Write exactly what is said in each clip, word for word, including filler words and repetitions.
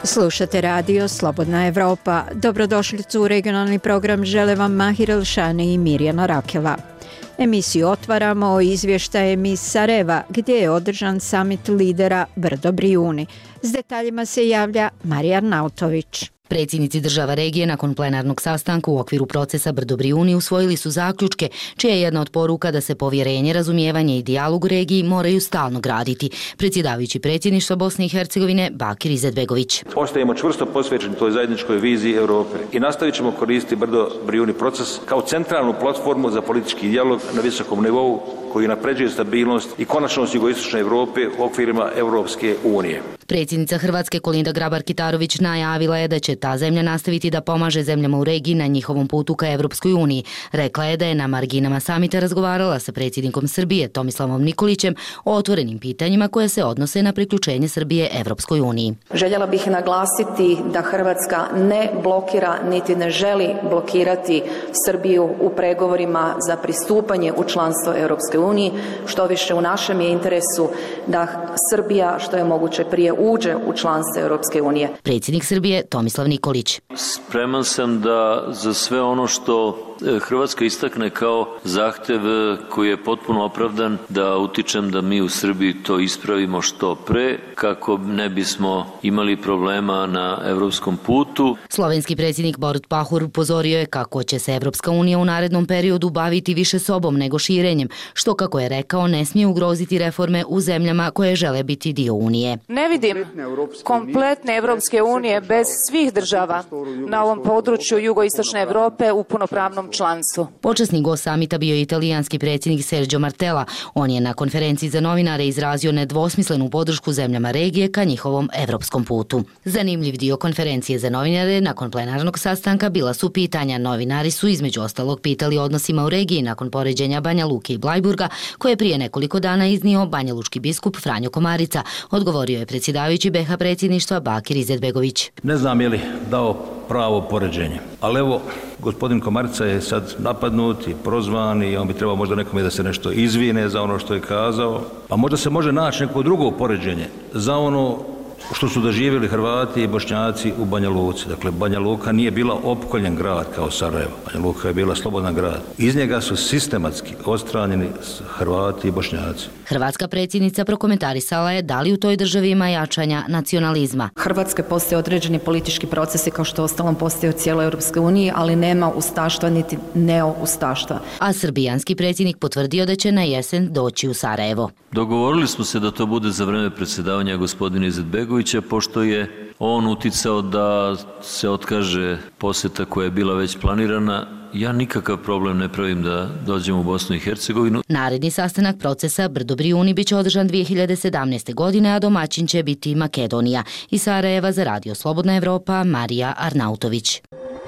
Slušate radio Slobodna Evropa. Dobrodošlicu u regionalni program žele vam Mahir Elšani i Mirjana Rakela. Emisiju otvaramo izvještajem iz Sarajeva, gdje je održan samit lidera Brdo Brijuni. S detaljima se javlja Marija Arnautović. Predsjednici država regije nakon plenarnog sastanka u okviru procesa Brdo Brijuni usvojili su zaključke, čija je jedna od poruka da se povjerenje, razumijevanje i dijalog u regiji moraju stalno graditi. Predsjedavajući predsjedništva Bosne i Hercegovine Bakir Izetbegović. Ostajemo čvrsto posvećeni toj zajedničkoj viziji Europe i nastavit ćemo koristiti Brdo Brijuni proces kao centralnu platformu za politički dijalog na visokom nivou koji napređuje stabilnost i konačnost jugoistočne Europe u okvirima Europske unije. Predsjednica Hrvatske Kolinda Grabar-Kitarović najavila je da će ta zemlja nastaviti da pomaže zemljama u regiji na njihovom putu ka Evropskoj uniji. Rekla je da je na marginama samita razgovarala sa predsjednikom Srbije Tomislavom Nikolićem o otvorenim pitanjima koje se odnose na priključenje Srbije Evropskoj uniji. Željela bih naglasiti da Hrvatska ne blokira niti ne želi blokirati Srbiju u pregovorima za pristupanje u članstvo Evropske unije. Što više, u našem je interesu da Srbija što je moguće prije uđe u članstvo Europske unije. Predsjednik Srbije Tomislav Nikolić. Spreman sam da za sve ono što Hrvatska istakne kao zahtev koji je potpuno opravdan, da utičem da mi u Srbiji to ispravimo što pre, kako ne bismo imali problema na evropskom putu. Slovenski predsjednik Borut Pahor upozorio je kako će se Evropska unija u narednom periodu baviti više sobom nego širenjem, što, kako je rekao, ne smije ugroziti reforme u zemljama koje žele biti dio Unije. Ne vidim kompletne Evropske unije bez svih država na ovom području jugoistočne Evrope u punopravnom članstvu. Počasni gost samita bio je italijanski predsjednik Sergio Martella. On je na konferenciji za novinare izrazio nedvosmislenu podršku zemljama regije ka njihovom evropskom putu. Zanimljiv dio konferencije za novinare nakon plenarnog sastanka bila su pitanja. Novinari su između ostalog pitali o odnosima u regiji nakon poređenja Banja Luke i Blajburga, koje je prije nekoliko dana iznio banjalučki biskup Franjo Komarica. Odgovorio je predsjedavajući B iH predsjedništva Bakir Izetbegović. Ne znam je li dao pravo poređenje, ali evo, gospodin Komarica je sad napadnut i prozvan i on bi trebao možda nekome da se nešto izvine za ono što je kazao, pa možda se može naći neko drugo poređenje za ono što su doživjeli Hrvati i Bošnjaci u Banja Luci. Dakle, Banja Luka nije bila opkoljen grad kao Sarajevo. Banja Luka je bila slobodan grad. Iz njega su sistematski odstranjeni Hrvati i Bošnjaci. Hrvatska predsjednica prokomentarisala je da li u toj državi ima jačanja nacionalizma. Hrvatske postoje određeni politički procesi kao što ostalom postoje u cijeloj Europskoj uniji, ali nema ustaštva niti neo-ustaštva. A srbijanski predsjednik potvrdio da će na jesen doći u Sarajevo. Dogovorili smo se da to bude za vreme predsjedavanja gospodina Izetbegovića, pošto je on uticao da se otkaže posjeta koja je bila već planirana. Ja nikakav problem ne pravim da dođem u Bosnu i Hercegovinu. Naredni sastanak procesa Brdo Brijuni biće održan dvije hiljade sedamnaeste. godine, a domaćin će biti Makedonija. Iz Sarajeva za radio Slobodna Evropa, Marija Arnautović.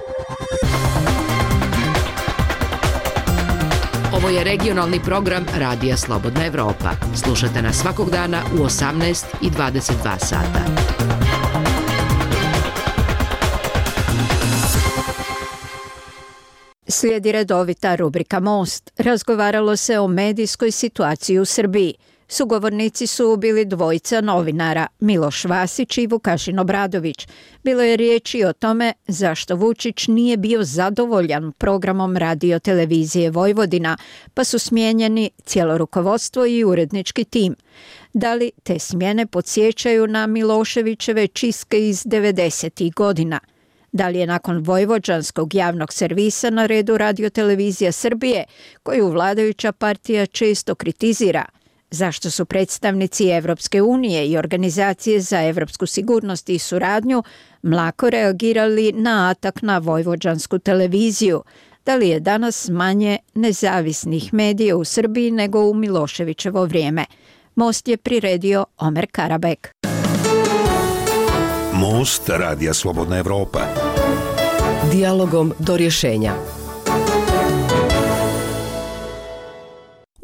Ovo je regionalni program Radija Slobodna Evropa. Slušate nas svakog dana u osamnaest i dvadeset dva sata. Slijedi redovita rubrika Most. Razgovaralo se o medijskoj situaciji u Srbiji. Sugovornici su bili dvojica novinara, Miloš Vasić i Vukašin Obradović. Bilo je riječi o tome zašto Vučić nije bio zadovoljan programom radio televizije Vojvodina, pa su smijenjeni cijelo rukovodstvo i urednički tim. Da li te smjene podsjećaju na Miloševićeve čistke iz devedesetih godina? Da li je nakon vojvođanskog javnog servisa na redu radiotelevizija Srbije, koju vladajuća partija često kritizira? Zašto su predstavnici Evropske unije i Organizacije za evropsku sigurnost i suradnju mlako reagirali na atak na vojvođansku televiziju? Da li je danas manje nezavisnih medija u Srbiji nego u Miloševićevo vrijeme? Most je priredio Omer Karabek. Most Radija Slobodna Evropa. Dijalogom do rješenja.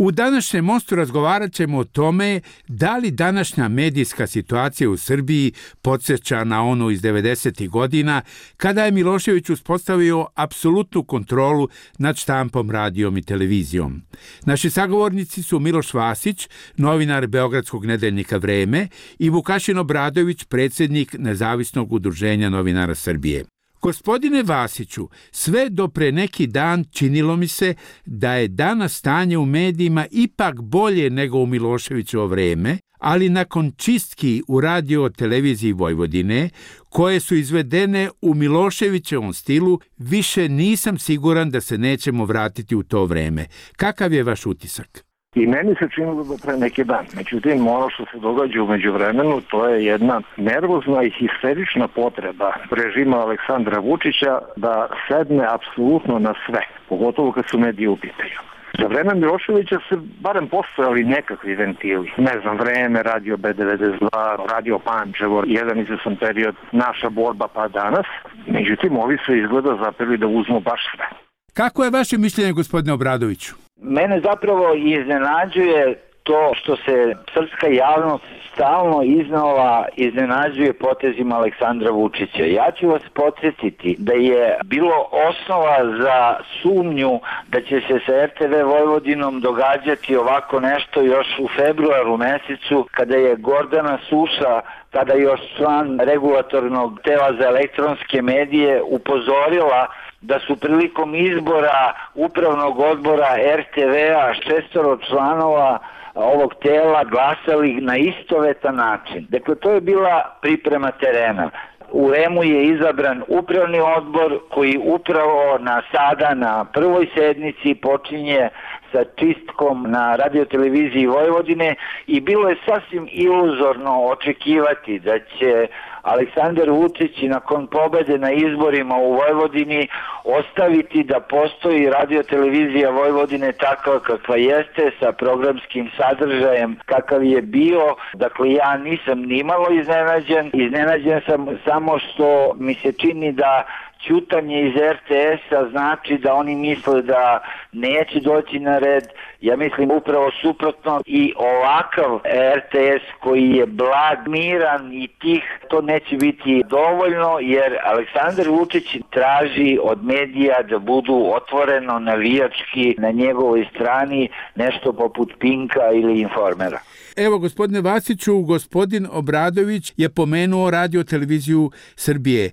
U današnjem mostu razgovarat ćemo o tome da li današnja medijska situacija u Srbiji podsjeća na onu iz devedesetih godina kada je Milošević uspostavio apsolutnu kontrolu nad štampom, radijom i televizijom. Naši sagovornici su Miloš Vasić, novinar beogradskog nedeljnika Vreme, i Vukašin Obradović, predsjednik Nezavisnog udruženja novinara Srbije. Gospodine Vasiću, sve do pre neki dan činilo mi se da je danas stanje u medijima ipak bolje nego u Miloševićevo vreme, ali nakon čistki u radio televiziji Vojvodine, koje su izvedene u Miloševićevom stilu, više nisam siguran da se nećemo vratiti u to vreme. Kakav je vaš utisak? I meni se činilo da pre neki dan. Međutim, ono što se događa u međuvremenu, to je jedna nervozna i histerična potreba režima Aleksandra Vučića da sedne apsolutno na sve, pogotovo kad su mediji u pitanju. Za vreme Miloševića se barem postojali nekakvi ventili. Ne znam, Vreme, Radio B devedeset dva, Radio Pančevo, jedan izvesan period, Naša borba pa danas. Međutim, ovi se izgleda zapeli da uzmu baš sve. Kako je vaše mišljenje, gospodine Obradoviću? Mene zapravo iznenađuje to što se srpska javnost stalno iznova iznenađuje potezima Aleksandra Vučića. Ja ću vas podsjetiti da je bilo osnova za sumnju da će se sa R T V Vojvodinom događati ovako nešto još u februaru mesecu, kada je Gordana Suša, tada još član regulatornog tela za elektronske medije, upozorila da su prilikom izbora upravnog odbora R T V-a šestoro članova ovog tela glasali na istovetan način. Dakle, to je bila priprema terena. U R E M-u je izabran upravni odbor koji upravo na sada na prvoj sednici počinje sa čistkom na radioteleviziji Vojvodine i bilo je sasvim iluzorno očekivati da će Aleksandar Vučić nakon pobede na izborima u Vojvodini ostaviti da postoji radiotelevizija Vojvodine takva kakva jeste, sa programskim sadržajem kakav je bio. Dakle, ja nisam nimalo iznenađen. Iznenađen sam samo što mi se čini da ćutanje iz R T S-a znači da oni misle da neće doći na red. Ja mislim upravo suprotno, i ovakav R T S koji je blag, miran i tih, to neće biti dovoljno, jer Aleksandar Vučić traži od medija da budu otvoreno navijački na njegovoj strani, nešto poput Pinka ili Informera. Evo, gospodine Vasiću, gospodin Obradović je pomenuo radio televiziju Srbije.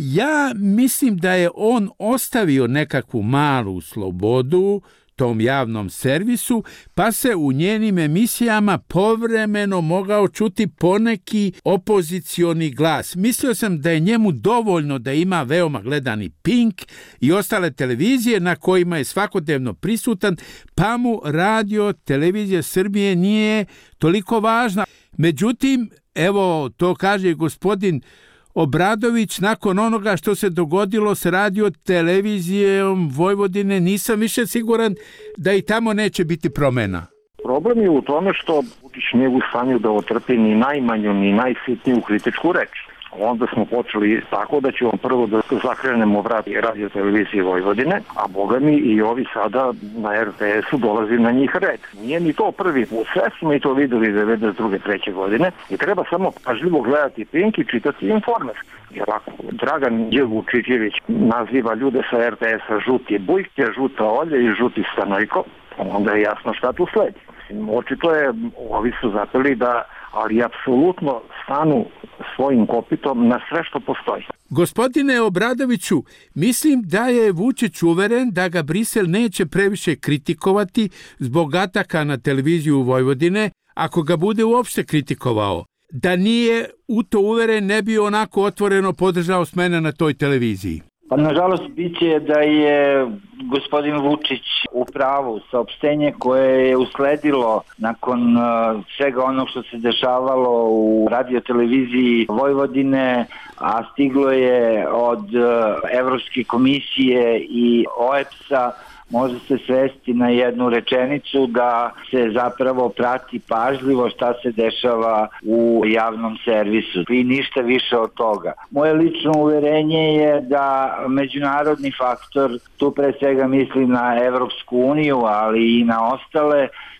Ja mislim da je on ostavio nekakvu malu slobodu tom javnom servisu, pa se u njenim emisijama povremeno mogao čuti poneki opozicioni glas. Mislio sam da je njemu dovoljno da ima veoma gledani Pink i ostale televizije na kojima je svakodnevno prisutan, pa mu radio televizija Srbije nije toliko važna. Međutim, evo, to kaže gospodin Obradović, nakon onoga što se dogodilo s radio televizijom Vojvodine, nisam više siguran da i tamo neće biti promjena. Problem je u tome što Vučić nije u stanju da otrpi ni najmanju, ni najsitniju kritičku reč. Onda smo počeli tako da ćemo prvo da zakrenemo vrat radio televizije Vojvodine, a boga mi i ovi sada na R T S-u dolazi na njih red. Nije ni to prvi put, sve smo i to videli devedeset druge treće godine i treba samo pažljivo gledati Pink i čitati Informer. Jer ako Dragan Đ. Vučićević naziva ljude sa R T S-a žuti bujke, žuta olje i žuti stanojko, onda je jasno šta tu sledi. Očito je, ovi su zapeli da, ali apsolutno stanu svojim kopitom na sve što postoji. Gospodine Obradoviću, mislim da je Vučić uveren da ga Brisel neće previše kritikovati zbog ataka na televiziju Vojvodine, ako ga bude uopšte kritikovao. Da nije u to uveren, ne bi onako otvoreno podržao smene na toj televiziji. Pa nažalost biće da je gospodin Vučić u pravu. Saopštenje koje je usledilo nakon uh, svega onog što se dešavalo u radioteleviziji Vojvodine, a stiglo je od uh, Evropske komisije i O E P S-a, može se svesti na jednu rečenicu da se zapravo prati pažljivo šta se dešava u javnom servisu i ništa više od toga. Moje lično uverenje je da međunarodni faktor, tu pre svega mislim na Evropsku uniju, ali i na ostale,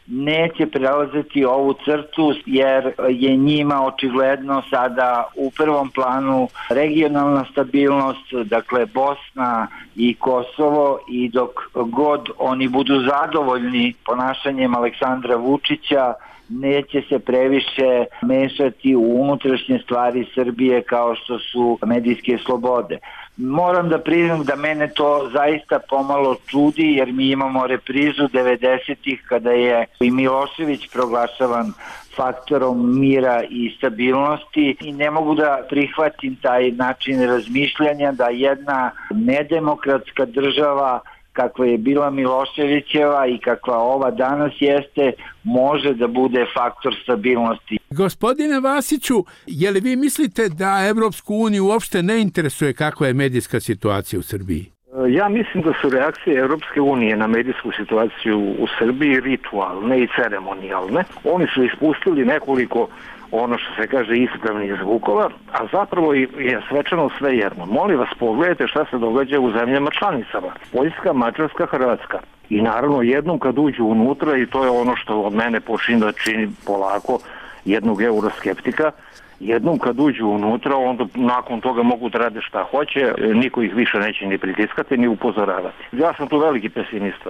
neće prelaziti ovu crtu jer je njima očigledno sada u prvom planu regionalna stabilnost, dakle Bosna i Kosovo, i dok god oni budu zadovoljni ponašanjem Aleksandra Vučića, neće se previše mešati u unutrašnje stvari Srbije kao što su medijske slobode. Moram da priznam da mene to zaista pomalo čudi, jer mi imamo reprizu devedesetih kada je i Milošević proglašavan faktorom mira i stabilnosti, i ne mogu da prihvatim taj način razmišljanja da jedna nedemokratska država kakva je bila Miloševićeva i kakva ova danas jeste, može da bude faktor stabilnosti. Gospodine Vasiću, je li vi mislite da Evropsku uniju uopšte ne interesuje kakva je medijska situacija u Srbiji? Ja mislim da su reakcije Evropske unije na medijsku situaciju u Srbiji ritualne i ceremonijalne. Oni su ispustili nekoliko, ono što se kaže, ispravnih zvukova, a zapravo je svečano svejedno. Molim vas, pogledajte šta se događa u zemljama članicama. Poljska, Mađarska, Hrvatska. I naravno jednom kad uđu unutra, i to je ono što od mene počinje da čini polako jednog euroskeptika, jednom kad uđu unutra, onda nakon toga mogu da rade šta hoće, niko ih više neće ni pritiskati ni upozoravati. Ja sam tu veliki pesimista.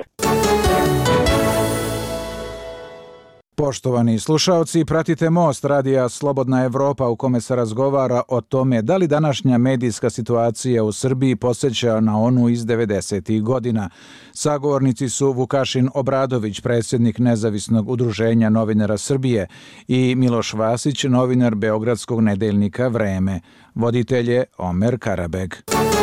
Poštovani slušaoci, pratite Most radija Slobodna Evropa u kome se razgovara o tome da li današnja medijska situacija u Srbiji podsjeća na onu iz devedesetih godina. Sagovornici su Vukašin Obradović, predsjednik Nezavisnog udruženja novinara Srbije, i Miloš Vasić, novinar beogradskog nedeljnika Vreme. Voditelj je Omer Karabeg.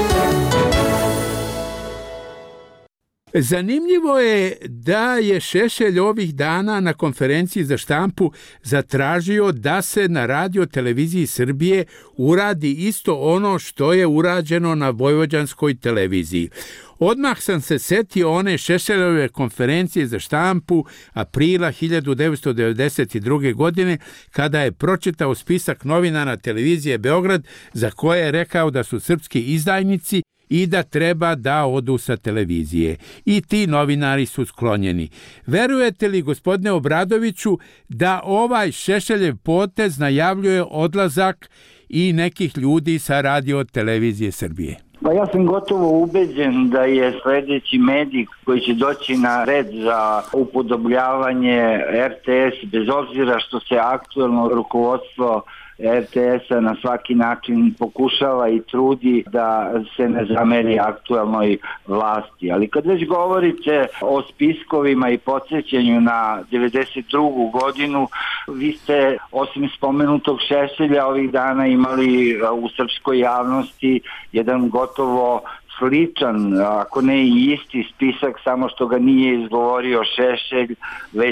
Zanimljivo je da je Šešelj ovih dana na konferenciji za štampu zatražio da se na radio televiziji Srbije uradi isto ono što je urađeno na vojvođanskoj televiziji. Odmah sam se setio one Šešeljove konferencije za štampu aprila hiljadu devetsto devedeset druge. godine, kada je pročitao spisak novinara televizije Beograd za koje je rekao da su srpski izdajnici i da treba da odu sa televizije. I ti novinari su sklonjeni. Verujete li, gospodine Obradoviću, da ovaj Šešeljev potez najavljuje odlazak i nekih ljudi sa radio televizije Srbije? Pa ja sam gotovo ubeđen da je sljedeći medij koji će doći na red za upodobljavanje R T S, bez obzira što se aktuelno rukovodstvo R T S-a na svaki način pokušava i trudi da se ne zameri aktuelnoj vlasti. Ali kad već govorite o spiskovima i podsjećanju na devedeset drugu. godinu, vi ste osim spomenutog Šešelja ovih dana imali u srpskoj javnosti jedan gotovo sličan, ako ne i isti spisak, samo što ga nije izgovorio Šešelj, već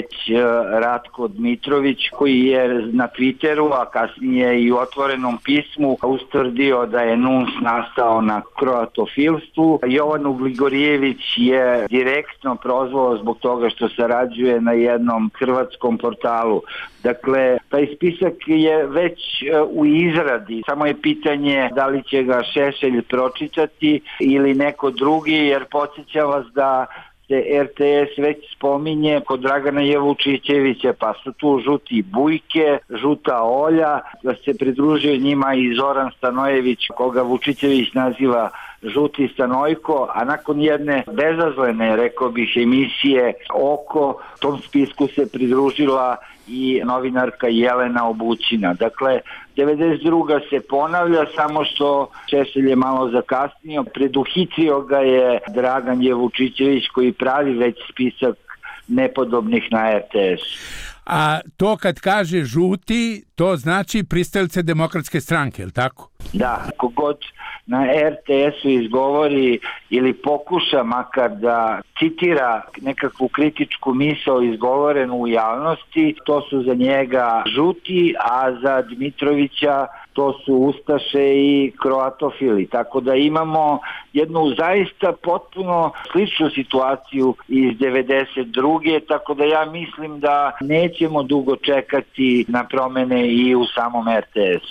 Ratko Dmitrović, koji je na Twitteru, a kasnije i u otvorenom pismu ustvrdio da je N U N S nastao na kroatofilstvu. Jovan Ugligorijević je direktno prozvao zbog toga što sarađuje na jednom hrvatskom portalu. Dakle, taj spisak je već u izradi, samo je pitanje da li će ga Šešelj pročitati ili neko drugi, jer podsjećam vas da se R T S već spominje kod Dragana Jevučićevića, pa su tu žuti Bujke, žuta Olja, da se pridružio njima i Zoran Stanojević, koga Vučićević naziva žuti Stanojko, a nakon jedne bezazlene, rekao bih, emisije Oko, tom spisku se pridružila i novinarka Jelena Obućina. Dakle, devedeset druga se ponavlja, samo što Šešelj je malo zakasnio. Preduhitrio ga je Dragan Jevučićević, koji pravi već spisak nepodobnih na R T S. A to kad kaže žuti, to znači pristalice Demokratske stranke, je li tako? Da, kogod na R T S-u izgovori ili pokuša makar da citira nekakvu kritičku misao izgovorenu u javnosti, to su za njega žuti, a za Dmitrovića to su ustaše i kroatofili. Tako da imamo jednu zaista potpuno sličnu situaciju iz devedeset druge. Tako da ja mislim da nećemo dugo čekati na promene i u samom R T S-u.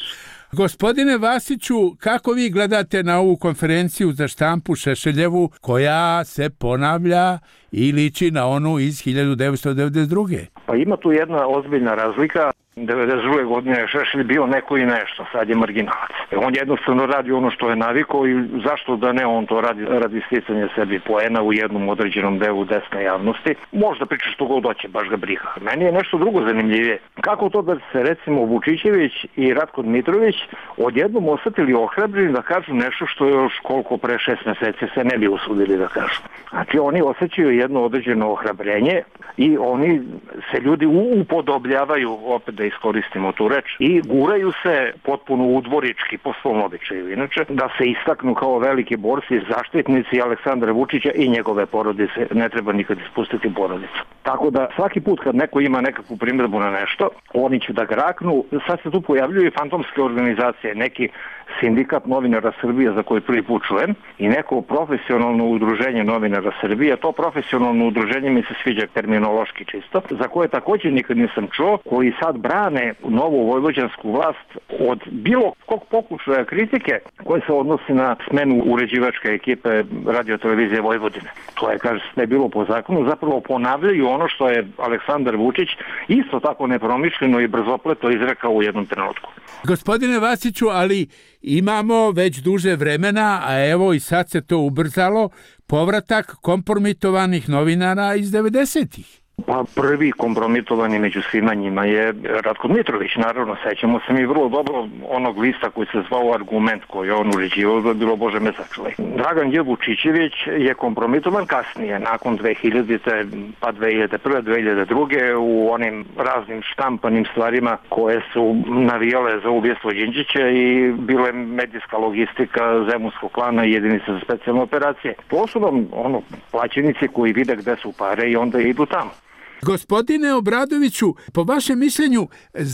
Gospodine Vasiću, kako vi gledate na ovu konferenciju za štampu Šešeljevu koja se ponavlja i liči na onu iz hiljadu devetsto devedeset druge? Pa ima tu jedna ozbiljna razlika. devedeset druge godine je Šešelj bio neko i nešto, sad je marginalac. On jednostavno radi ono što je navikao i zašto da ne on to radi radi sticanja sebi poena u jednom određenom delu desne javnosti. Možda priča što god hoće, baš ga briga. Meni je nešto drugo zanimljivije. Kako to da se recimo Vučićević i Ratko Dmitrović odjednom osetili ohrabreni da kažu nešto što je još koliko pre šest meseci se ne bi usudili da kažu. Znači oni osjećaju jedno određeno ohrabrenje i oni se ljudi upodobljavaju, opet da iskoristimo tu reč, i guraju se potpuno udvorički po svom običaju. Inače, da se istaknu kao veliki borci, zaštitnici Aleksandra Vučića i njegove porodice, ne treba nikad ispustiti porodicu. Tako da svaki put kad neko ima nekakvu primjedbu na nešto, oni će da graknu. Sad se tu pojavljuju i fantomske organizacije, neki sindikat novinara Srbije za koji prvi put čujem i neko profesionalno udruženje novinara Srbije. To profesionalno udruženje mi se sviđa terminološki čisto, za koje također nikad nisam čuo, koji sad brane novu vojvođansku vlast od bilo kog pokušaja kritike koje se odnosi na smenu uređivačke ekipe Radio-televizije Vojvodine. To je, kaže, ne bilo po zakonu, zapravo ponavljaju ono što je Aleksandar Vučić isto tako nepromišljeno i brzopleto izrekao u jednom trenutku. Gospodine Vasiću, ali imamo već duže vremena, a evo i sad se to ubrzalo, povratak kompromitovanih novinara iz devedesetih. Pa prvi kompromitovani među svima njima je Ratko Dmitrović, naravno, sećamo se mi vrlo dobro onog lista koji se zvao Argument, koji je on uređivao, da je bilo Bože me sačuvaj. Dragan J. Vučićević je kompromitovan kasnije, nakon dve hiljadite, pa dve hiljade prve, dve hiljade druge u onim raznim štampanim stvarima koje su navijale za ubijstvo Đinđića i bile medijska logistika Zemunskog klana i jedinice za specijalne operacije. To su vam ono, plaćenici koji vide gde su pare i onda idu tamo. Gospodine Obradoviću, po vašem mišljenju,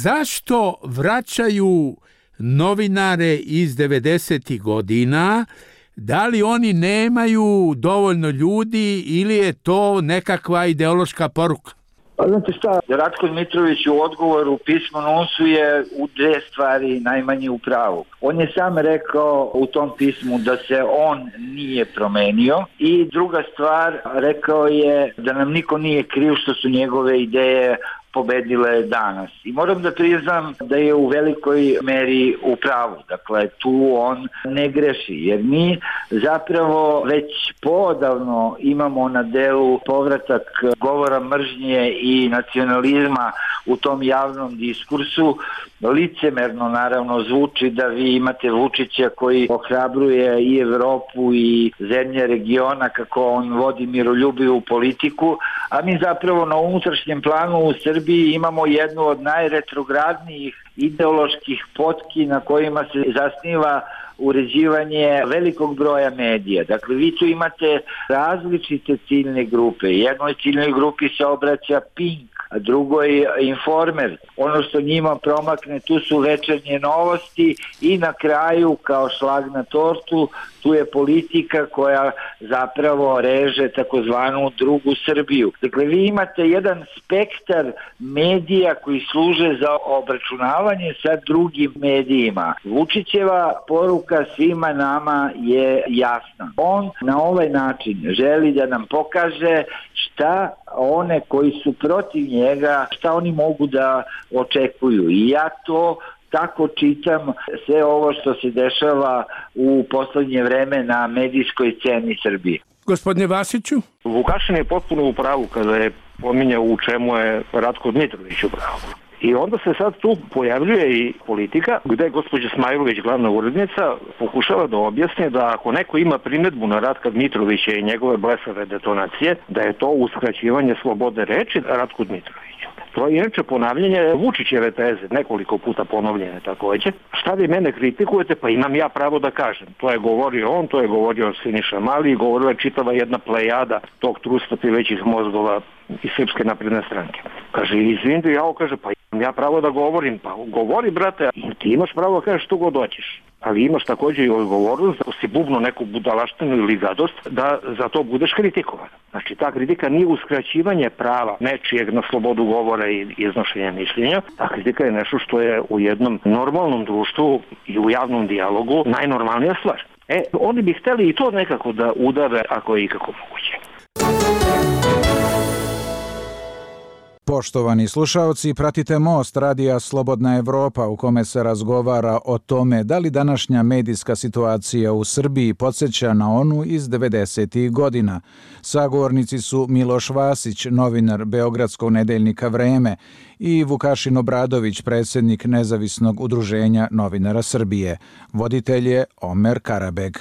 zašto vraćaju novinare iz devedesetih godina? Da li oni nemaju dovoljno ljudi ili je to nekakva ideološka poruka? Pa znate šta, Ratko Dmitrović u odgovoru pismo Nunsu je u dve stvari najmanje u pravu. On je sam rekao u tom pismu da se on nije promenio i druga stvar, rekao je da nam niko nije kriv što su njegove ideje pobedile danas. I moram da priznam da je u velikoj meri u pravu. Dakle, tu on ne greši, jer mi zapravo već poodavno imamo na delu povratak govora mržnje i nacionalizma u tom javnom diskursu. Licemerno naravno zvuči da vi imate Vučića koji ohrabruje i Evropu i zemlje regiona kako on vodi miroljubivu politiku, a mi zapravo na unutrašnjem planu u Srbiji imamo jednu od najretrogradnijih ideoloških potki na kojima se zasniva uređivanje velikog broja medija. Dakle, vi tu imate različite ciljne grupe. Jednoj ciljnoj grupi se obraća Pink, a drugoj Informer. Ono što njima promakne, tu su večernje novosti i na kraju, kao šlag na tortu, tu je politika koja zapravo reže takozvanu drugu Srbiju. Dakle, vi imate jedan spektar medija koji služe za obračunavanje sa drugim medijima. Vučićeva poruka svima nama je jasna. On na ovaj način želi da nam pokaže šta one koji su protiv njega, šta oni mogu da očekuju. I ja to tako čitam sve ovo što se dešava u poslednje vreme na medijskoj sceni Srbije. Gospodine Vasiću? Vukašin je potpuno u pravu kada je pominjao u čemu je Ratko Dmitrović u pravu. I onda se sad tu pojavljuje i politika gde je gospođa Smajlović, glavna urednica, pokušava da objasni da ako neko ima primedbu na Ratka Dmitrovića i njegove blesave detonacije, da je to uskraćivanje slobode reči Ratku Dmitroviću. To je inače ponavljanje Vučićeve teze, nekoliko puta ponovljene također. Šta vi mene kritikujete? Pa imam ja pravo da kažem. To je govorio on, to je govorio Siniša Mali i govorila je čitava jedna plejada tog trusta većih mozgova iz Srpske napredne stranke. Kaže, izvindi, ja kaže, pa imam ja pravo da govorim. Pa govori, brate, ti imaš pravo da kažeš što god hoćeš. ali imaš također i odgovornost da si bubno neku budalaštinu ili gadost, da za to budeš kritikovan. Znači, ta kritika nije uskraćivanje prava nečijeg na slobodu govora i iznošenja mišljenja. Ta kritika je nešto što je u jednom normalnom društvu i u javnom dijalogu najnormalnija stvar. E, oni bi hteli i to nekako da udave ako je ikako moguće. Poštovani slušaoci, pratite Most radija Slobodna Evropa u kome se razgovara o tome da li današnja medijska situacija u Srbiji podsjeća na onu iz devedesetih godina. Sagovornici su Miloš Vasić, novinar Beogradskog nedeljnika Vreme, i Vukašin Obradović, predsjednik Nezavisnog udruženja novinara Srbije. Voditelj je Omer Karabeg.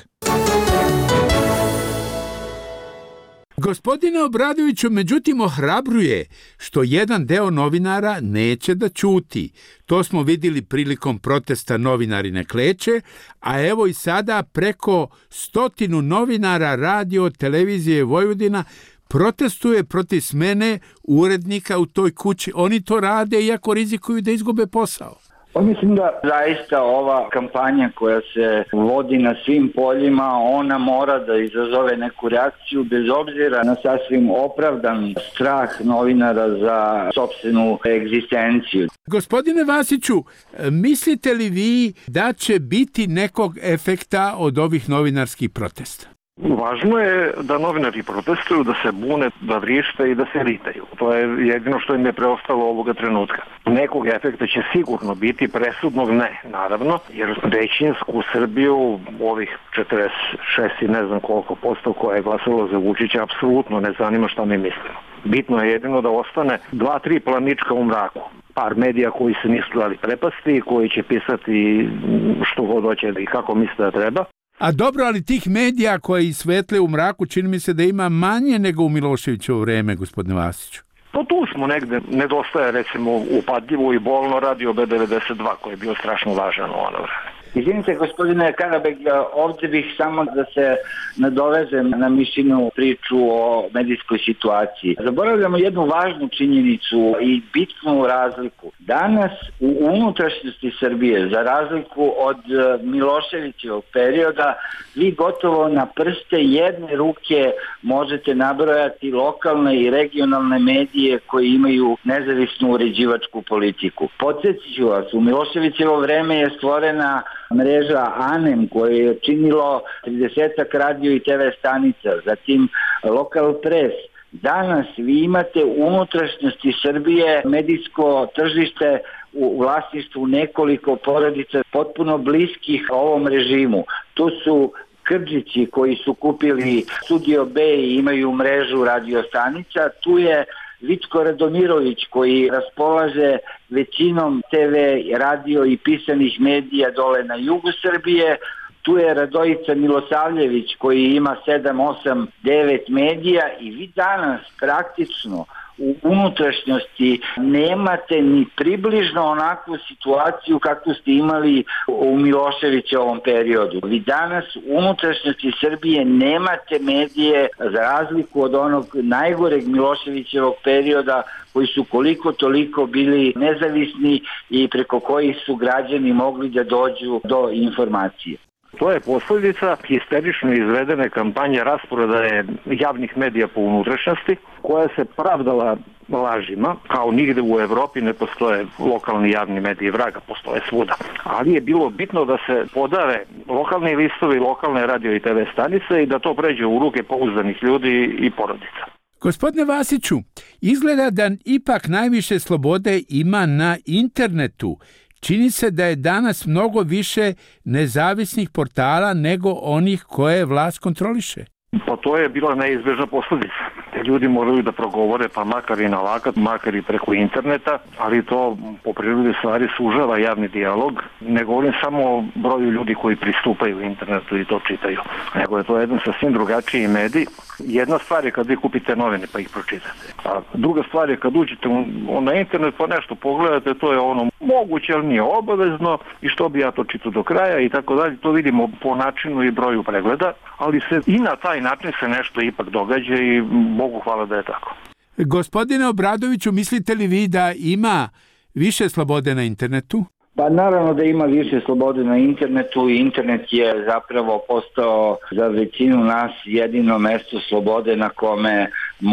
Gospodine Obradoviću, međutim, ohrabruje što jedan deo novinara neće da ćuti. To smo vidjeli prilikom protesta Novinari ne kleče, a evo i sada preko stotinu novinara radio televizije Vojvodina protestuje protiv smene urednika u toj kući. Oni to rade iako rizikuju da izgube posao. Pa mislim da zaista ova kampanja koja se vodi na svim poljima, ona mora da izazove neku reakciju bez obzira na sasvim opravdan strah novinara za sopstvenu egzistenciju. Gospodine Vasiću, mislite li vi da će biti nekog efekta od ovih novinarskih protesta? Važno je da novinari protestuju, da se bune, da vrište i da se ritaju. To je jedino što im je preostalo ovoga trenutka. Nekog efekta će sigurno biti, presudnog ne, naravno, jer većinsku Srbiju, ovih četrdeset šest i ne znam koliko posto koje je glasalo za Vučića, apsolutno ne zanima šta mi mislimo. Bitno je jedino da ostane dva, tri planička u mraku. Par medija koji se nisu dali prepasti, koji će pisati što god hoće i kako misle da treba. A dobro, ali tih medija koji svetle u mraku, čini mi se da ima manje nego u Miloševićevo vreme, gospodine Vasiću. Pa tu smo negde, nedostaje recimo upadljivo i bolno radio B devedeset dva koji je bio strašno važan u ono vreme. Izvinite, gospodine Karabeg, ovdje bih samo da se nadovezem na mišljenu priču o medijskoj situaciji. Zaboravljamo jednu važnu činjenicu i bitnu razliku. Danas u unutrašnjosti Srbije, za razliku od Miloševićevog perioda, vi gotovo na prste jedne ruke možete nabrojati lokalne i regionalne medije koji imaju nezavisnu uređivačku politiku. Podsjeću vas, u Miloševićevo vreme je stvorena mreža ANEM koje je činilo tridesetak radio i te ve stanica, zatim Lokal Pres. Danas vi imate u unutrašnjosti Srbije medijsko tržište u vlasništvu nekoliko porodica potpuno bliskih ovom režimu. Tu su Krđići koji su kupili Studio B i imaju mrežu radio stanica, tu je Vicko Radomirović koji raspolaže većinom te ve, radio i pisanih medija dole na jugu Srbije. Tu je Radojica Milosavljević koji ima sedam, osam, devet medija i vi danas praktično u unutrašnjosti nemate ni približno onakvu situaciju kakvu ste imali u Miloševićevom periodu. Vi danas u unutrašnjosti Srbije nemate medije za razliku od onog najgoreg Miloševićevog perioda koji su koliko toliko bili nezavisni i preko kojih su građani mogli da dođu do informacije. To je posljedica histerično izvedene kampanje rasprodaje javnih medija po unutrašnjosti, koja se pravdala lažima, kao nigde u Evropi ne postoje lokalni javni mediji vraga, postoje svuda. Ali je bilo bitno da se podave lokalni listovi, lokalne radio i te ve stanice i da to pređe u ruke pouzdanih ljudi i porodica. Gospodine Vasiću, izgleda da ipak najviše slobode ima na internetu. Čini se da je danas mnogo više nezavisnih portala nego onih koje vlast kontroliše. Pa to je bila neizbežna posljedica. Te ljudi moraju da progovore, pa makar i na lakat, makar i preko interneta, ali to po prirodi stvari sužava javni dijalog. Ne govorim samo o broju ljudi koji pristupaju internetu i to čitaju, nego je to jedan sasvim drugačiji medij. Jedna stvar je kad vi kupite novine pa ih pročitate. A druga stvar je kad uđete na internet pa nešto pogledate, to je ono moguće, ali nije obavezno i što bi ja to čitao do kraja i tako dalje. To vidimo po načinu i broju pregleda, ali se i na taj način se nešto ipak događa i Bogu hvala da je tako. Gospodine Obradoviću, mislite li vi da ima više slobode na internetu? Pa naravno da ima više slobode na internetu i internet je zapravo postao za većinu nas jedino mesto slobode na kome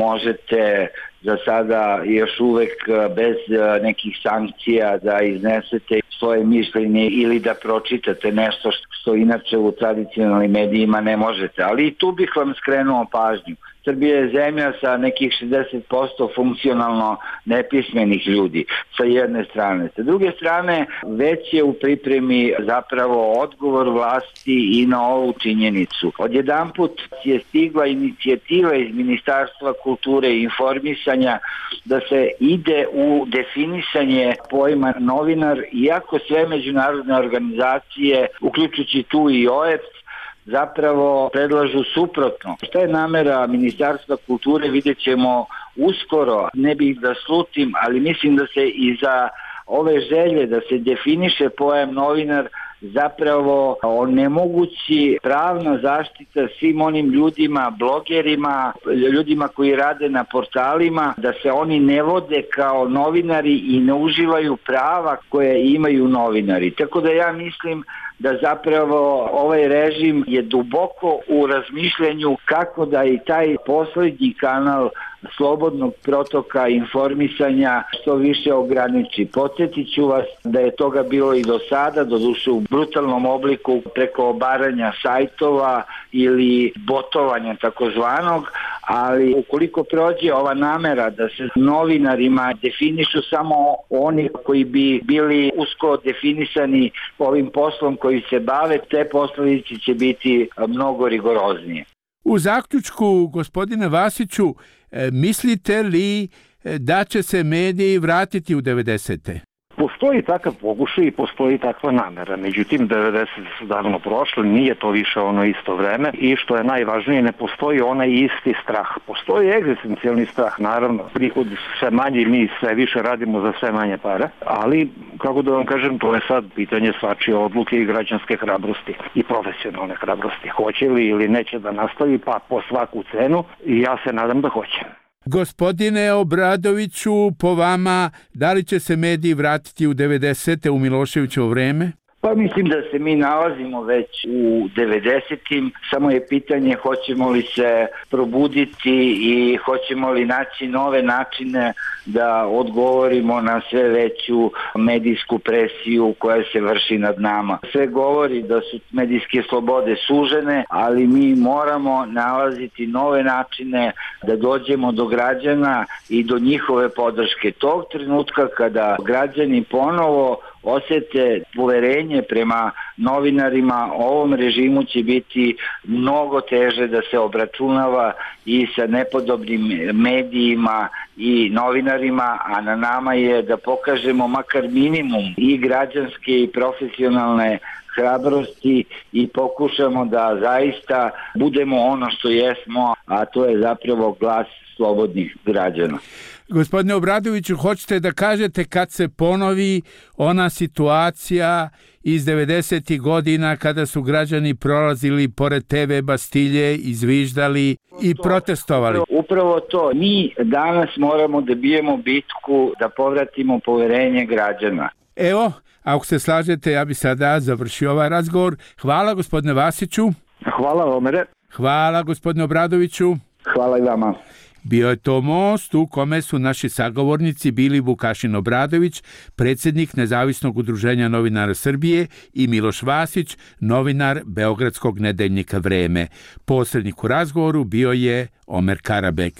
možete za sada još uvek bez nekih sankcija da iznesete svoje mišljenje ili da pročitate nešto što inače u tradicionalnim medijima ne možete. Ali i tu bih vam skrenuo pažnju. Srbija je zemlja sa nekih šezdeset posto funkcionalno nepismenih ljudi sa jedne strane. Sa druge strane, već je u pripremi zapravo odgovor vlasti i na ovu činjenicu. Odjedanput je stigla inicijativa iz Ministarstva kulture i informisanja da se ide u definisanje pojma novinar, iako sve međunarodne organizacije, uključujući tu i O E B S, zapravo predlažu suprotno. Šta je namera Ministarstva kulture, vidjet ćemo uskoro. Ne bih da slutim, ali mislim da se i za ove želje da se definiše pojam novinar zapravo onemogući pravna zaštita svim onim ljudima, blogerima, ljudima koji rade na portalima, da se oni ne vode kao novinari i ne uživaju prava koje imaju novinari. Tako da ja mislim da zapravo ovaj režim je duboko u razmišljanju kako da i taj poslednji kanal slobodnog protoka informisanja što više ograniči. Podsjetit ću vas da je toga bilo i do sada, doduše u brutalnom obliku preko obaranja sajtova ili botovanja takozvanog, ali ukoliko prođe ova namera da se novinarima definišu samo oni koji bi bili usko definisani ovim poslom koji se bave, te posledice će biti mnogo rigoroznije. U zaključku, gospodine Vasiću, mislite li da će se mediji vratiti u devedesete? Postoji takav pokušaj i postoji takva namera. Međutim, devedesete su davno prošle, nije to više ono isto vreme i što je najvažnije, ne postoji onaj isti strah. Postoji egzistencijalni strah, naravno. Prihodi su sve manji, mi sve više radimo za sve manje para, ali, kako da vam kažem, to je sad pitanje svačije odluke i građanske hrabrosti i profesionalne hrabrosti. Hoće li ili neće da nastavi, pa po svaku cenu, i ja se nadam da hoće. Gospodine Obradoviću, po vama, da li će se mediji vratiti u devedesete u Miloševićevo vreme? Pa mislim da se mi nalazimo već u devedesetim, samo je pitanje hoćemo li se probuditi i hoćemo li naći nove načine da odgovorimo na sve veću medijsku presiju koja se vrši nad nama. Sve govori da su medijske slobode sužene, ali mi moramo nalaziti nove načine da dođemo do građana i do njihove podrške. Tog trenutka kada građani ponovo osete poverenje prema novinarima, ovom režimu će biti mnogo teže da se obračunava i sa nepodobnim medijima i novinarima, a na nama je da pokažemo makar minimum i građanske i profesionalne hrabrosti i pokušamo da zaista budemo ono što jesmo, a to je zapravo glas slobodnih građana. Gospodine Obradoviću, hoćete da kažete kad se ponovi ona situacija iz devedesetih godina kada su građani prolazili pored te ve Bastilje, izviždali i protestovali? Upravo to. Mi danas moramo da bijemo bitku da povratimo poverenje građana. Evo, ako se slažete, ja bi sada završio ovaj razgovor. Hvala gospodine Vasiću. Hvala Omere. Hvala gospodine Obradoviću. Hvala i vama. Bio je to most u kome su naši sagovornici bili Vukašin Obradović, predsjednik Nezavisnog udruženja novinara Srbije, i Miloš Vasić, novinar Beogradskog nedeljnika Vreme. Posrednik u razgovoru bio je Omer Karabek.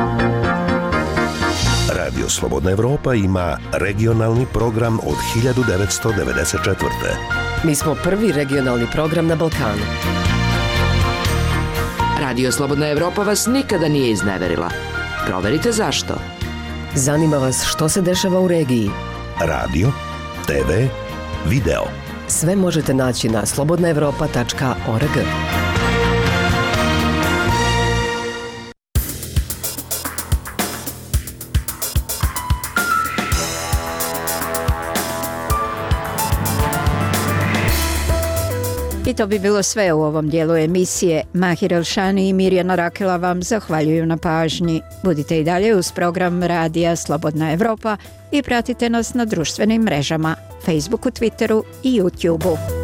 Radio Slobodna Evropa ima regionalni program od hiljadu devetsto devedeset četvrte. Mi smo prvi regionalni program na Balkanu. Radio Slobodna Evropa vas nikada nije izneverila. Proverite zašto. Zanima vas što se dešava u regiji. Radio, te ve, video. Sve možete naći na slobodna evropa tačka org. I to bi bilo sve u ovom dijelu emisije. Mahir Elšani i Mirjana Rakela vam zahvaljuju na pažnji. Budite i dalje uz program Radija Slobodna Evropa i pratite nas na društvenim mrežama Facebooku, Twitteru i YouTubeu.